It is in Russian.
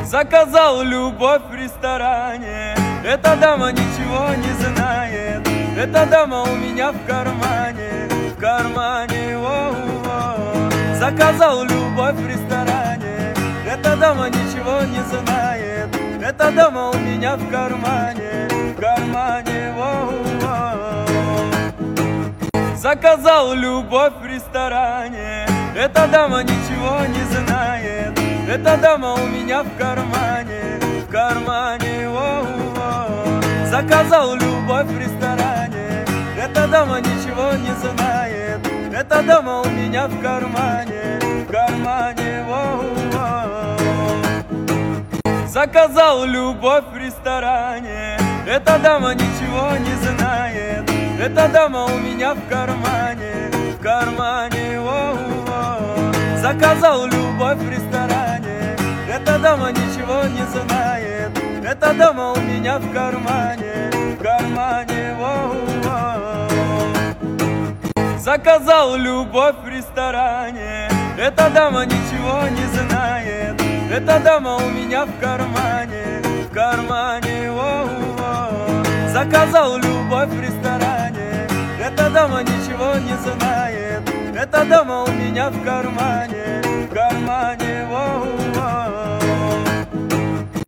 Заказал любовь в ресторане. Эта дама ничего не знает. Эта дама у меня в кармане. В кармане, о-о-о. Заказал любовь в ресторане. Эта дама ничего не знает. Эта дама у меня в кармане. В кармане, о-о-о. Заказал любовь в ресторане. Эта дама ничего не знает. Эта дама у меня в кармане. В кармане, о-о-о. Заказал любовь в ресторане. Эта дама ничего не знает. Эта дама у меня в кармане. В кармане, о-о-о. Заказал любовь в ресторане. Эта дама ничего не знает. Эта дама у меня в кармане. В кармане, о-о-о. Заказал любовь в ресторане. Эта дама ничего не знает. Эта дама у меня в кармане. В кармане, о-о-о. Заказал любовь в ресторане. Эта дама ничего не знает. Эта дама у меня в кармане. В кармане, о-о-о. Заказал любовь в ресторане. Эта дама ничего не знает. Эта дама у меня в кармане. В кармане, о-о-о.